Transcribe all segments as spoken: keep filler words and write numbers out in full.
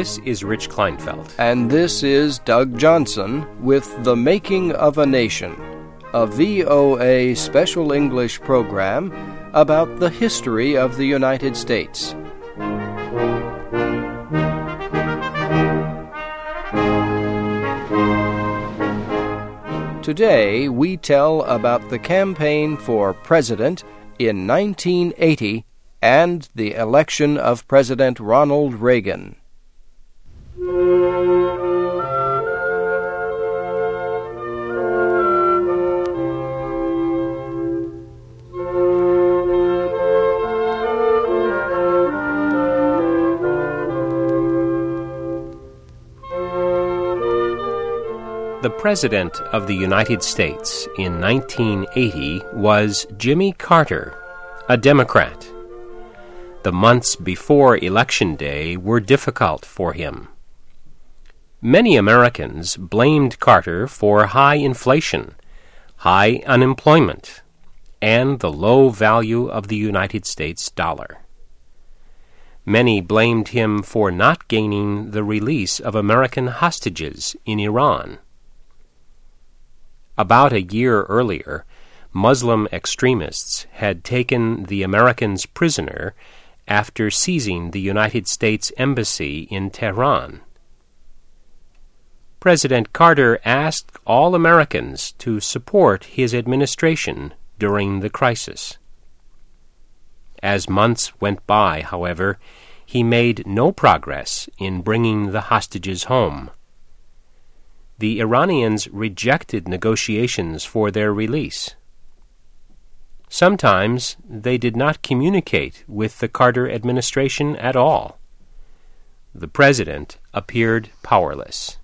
This is Rich Kleinfeld. And this is Doug Johnson with The Making of a Nation, a V O A special English program about the history of the United States. Today, we tell about the campaign for president in nineteen eighty and the election of President Ronald Reagan. The President of the United States in nineteen eighty was Jimmy Carter, a Democrat. The months before Election Day were difficult for him. Many Americans blamed Carter for high inflation, high unemployment, and the low value of the United States dollar. Many blamed him for not gaining the release of American hostages in Iran. About a year earlier, Muslim extremists had taken the Americans prisoner after seizing the United States Embassy in Tehran. President Carter asked all Americans to support his administration during the crisis. As months went by, however, he made no progress in bringing the hostages home. The Iranians rejected negotiations for their release. Sometimes they did not communicate with the Carter administration at all. The president appeared powerless.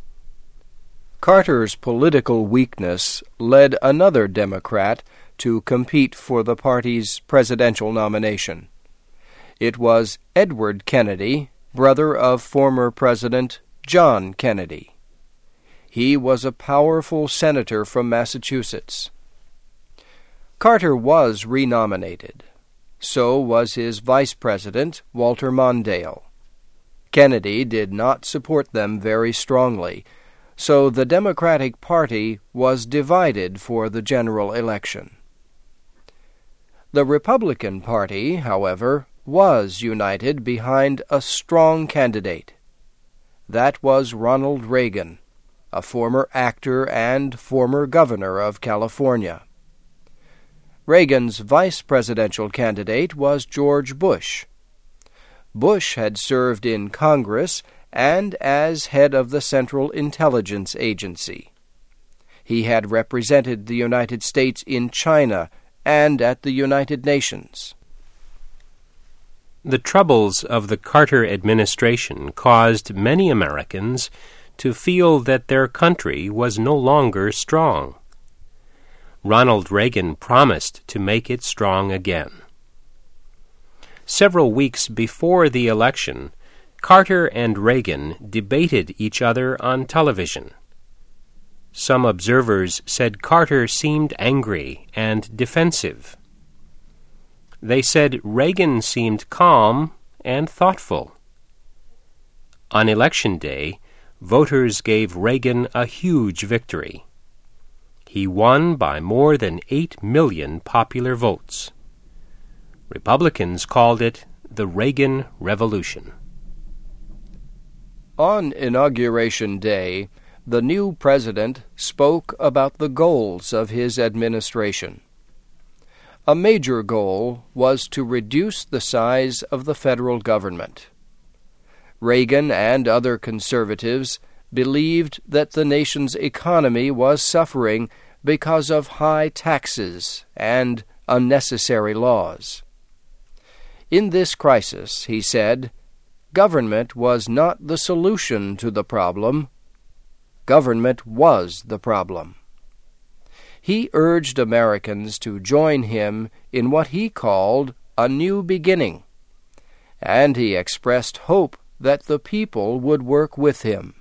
Carter's political weakness led another Democrat to compete for the party's presidential nomination. It was Edward Kennedy, brother of former President John Kennedy. He was a powerful senator from Massachusetts. Carter was renominated. So was his vice president, Walter Mondale. Kennedy did not support them very strongly, so the Democratic Party was divided for the general election. The Republican Party, however, was united behind a strong candidate. That was Ronald Reagan, a former actor and former governor of California. Reagan's vice presidential candidate was George Bush. Bush had served in Congress and as head of the Central Intelligence Agency. He had represented the United States in China and at the United Nations. The troubles of the Carter administration caused many Americans to feel that their country was no longer strong. Ronald Reagan promised to make it strong again. Several weeks before the election, Carter and Reagan debated each other on television. Some observers said Carter seemed angry and defensive. They said Reagan seemed calm and thoughtful. On Election Day, voters gave Reagan a huge victory. He won by more than eight million popular votes. Republicans called it the Reagan Revolution. On Inauguration Day, the new president spoke about the goals of his administration. A major goal was to reduce the size of the federal government. Reagan and other conservatives believed that the nation's economy was suffering because of high taxes and unnecessary laws. In this crisis, he said, government was not the solution to the problem. Government was the problem. He urged Americans to join him in what he called a new beginning, and he expressed hope that the people would work with him.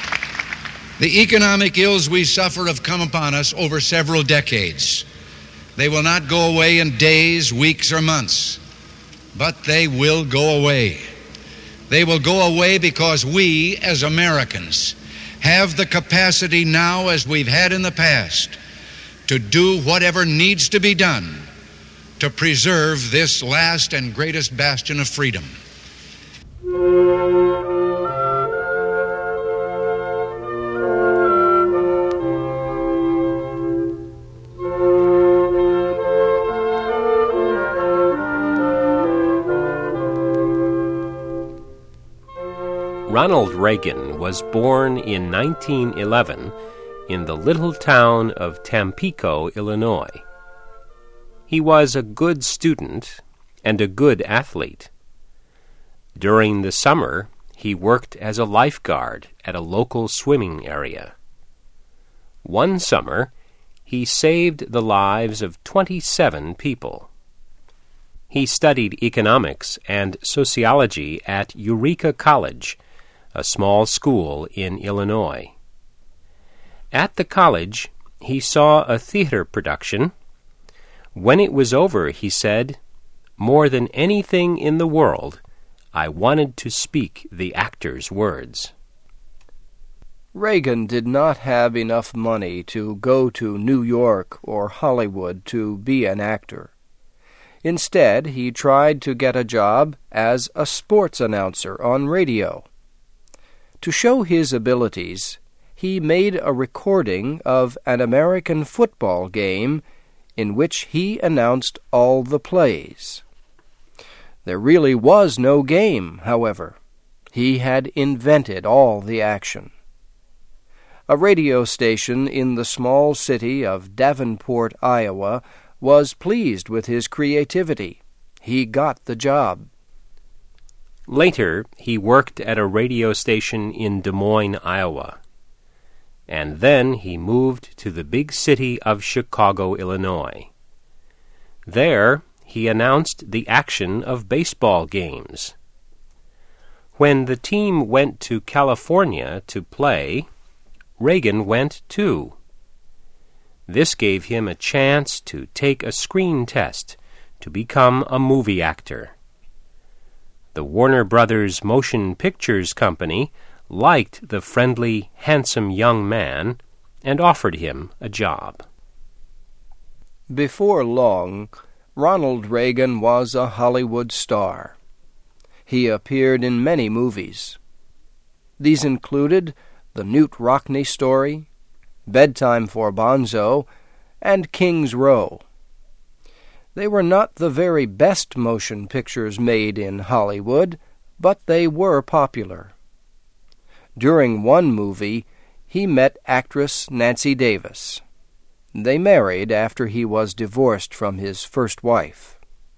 The economic ills we suffer have come upon us over several decades. They will not go away in days, weeks, or months, but they will go away. They will go away because we, as Americans, have the capacity now, as we've had in the past, to do whatever needs to be done to preserve this last and greatest bastion of freedom. Ronald Reagan was born in nineteen eleven in the little town of Tampico, Illinois. He was a good student and a good athlete. During the summer, he worked as a lifeguard at a local swimming area. One summer, he saved the lives of twenty-seven people. He studied economics and sociology at Eureka College, a small school in Illinois. At the college, he saw a theater production. When it was over, he said, "More than anything in the world, I wanted to speak the actor's words." Reagan did not have enough money to go to New York or Hollywood to be an actor. Instead, he tried to get a job as a sports announcer on radio. To show his abilities, he made a recording of an American football game in which he announced all the plays. There really was no game, however. He had invented all the action. A radio station in the small city of Davenport, Iowa, was pleased with his creativity. He got the job. Later, he worked at a radio station in Des Moines, Iowa. And then he moved to the big city of Chicago, Illinois. There, he announced the action of baseball games. When the team went to California to play, Reagan went too. This gave him a chance to take a screen test to become a movie actor. The Warner Brothers Motion Pictures Company liked the friendly, handsome young man and offered him a job. Before long, Ronald Reagan was a Hollywood star. He appeared in many movies. These included The Newt Rockne Story, Bedtime for Bonzo, and King's Row. They were not the very best motion pictures made in Hollywood, but they were popular. During one movie, he met actress Nancy Davis. They married after he was divorced from his first wife.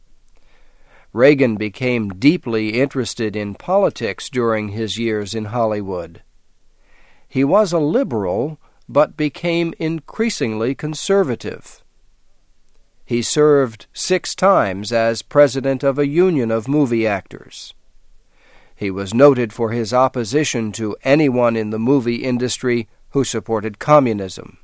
Reagan became deeply interested in politics during his years in Hollywood. He was a liberal, but became increasingly conservative. He served six times as president of a union of movie actors. He was noted for his opposition to anyone in the movie industry who supported communism.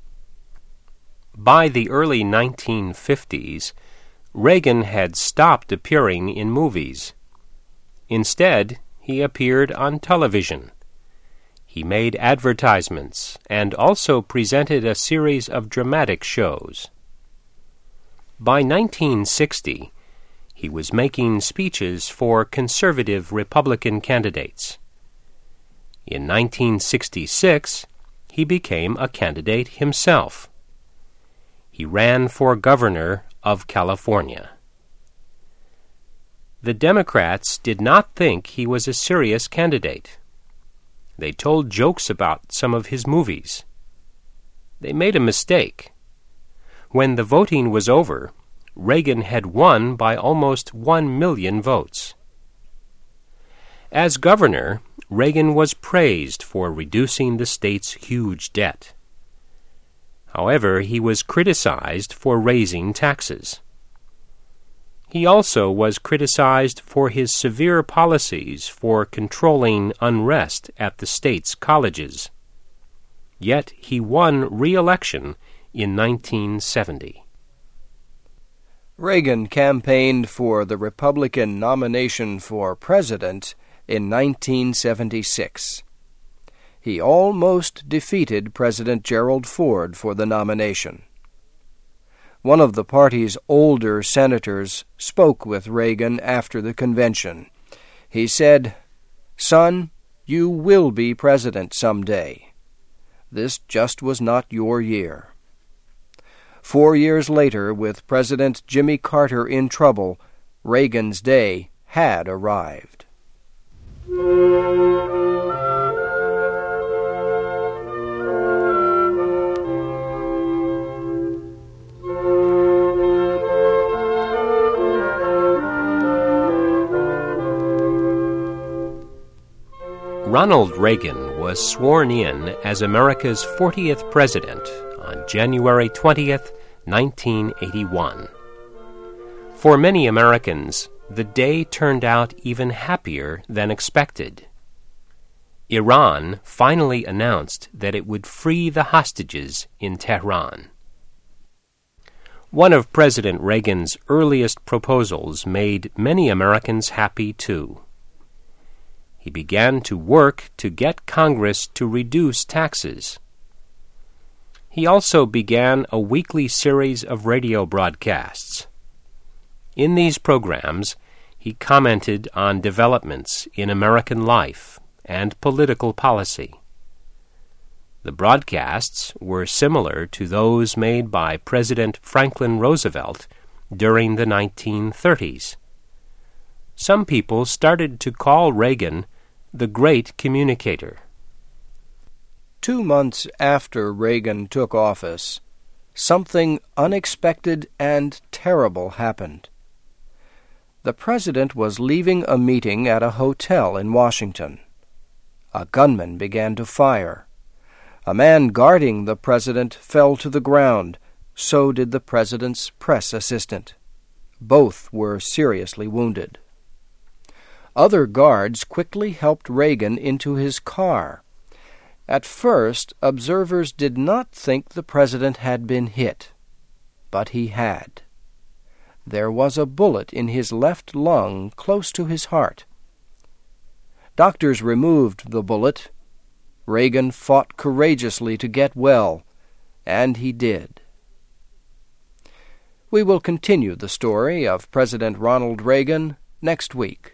By the early nineteen fifties, Reagan had stopped appearing in movies. Instead, he appeared on television. He made advertisements and also presented a series of dramatic shows. By nineteen sixty, he was making speeches for conservative Republican candidates. In nineteen sixty-six, he became a candidate himself. He ran for governor of California. The Democrats did not think he was a serious candidate. They told jokes about some of his movies. They made a mistake. When the voting was over, Reagan had won by almost one million votes. As governor, Reagan was praised for reducing the state's huge debt. However, he was criticized for raising taxes. He also was criticized for his severe policies for controlling unrest at the state's colleges. Yet he won re-election in nineteen seventy. Reagan campaigned for the Republican nomination for president in nineteen seventy-six. He almost defeated President Gerald Ford for the nomination. One of the party's older senators spoke with Reagan after the convention. He said, "Son, you will be president someday. This just was not your year." Four years later, with President Jimmy Carter in trouble, Reagan's day had arrived. Ronald Reagan was sworn in as America's fortieth president on January twentieth, nineteen eighty-one. For many Americans, the day turned out even happier than expected. Iran finally announced that it would free the hostages in Tehran. One of President Reagan's earliest proposals made many Americans happy, too. He began to work to get Congress to reduce taxes. He also began a weekly series of radio broadcasts. In these programs, he commented on developments in American life and political policy. The broadcasts were similar to those made by President Franklin Roosevelt during the nineteen thirties. Some people started to call Reagan the Great Communicator. Two months after Reagan took office, something unexpected and terrible happened. The president was leaving a meeting at a hotel in Washington. A gunman began to fire. A man guarding the president fell to the ground. So did the president's press assistant. Both were seriously wounded. Other guards quickly helped Reagan into his car. At first, observers did not think the president had been hit, but he had. There was a bullet in his left lung close to his heart. Doctors removed the bullet. Reagan fought courageously to get well, and he did. We will continue the story of President Ronald Reagan next week.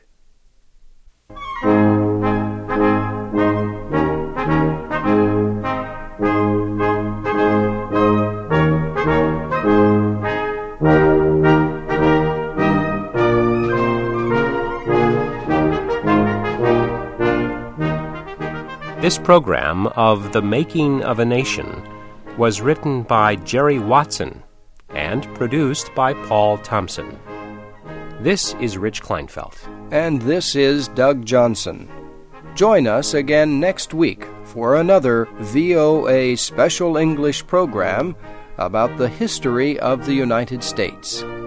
This program of The Making of a Nation was written by Jerry Watson and produced by Paul Thompson. This is Rich Kleinfeld. And this is Doug Johnson. Join us again next week for another V O A Special English program about the history of the United States.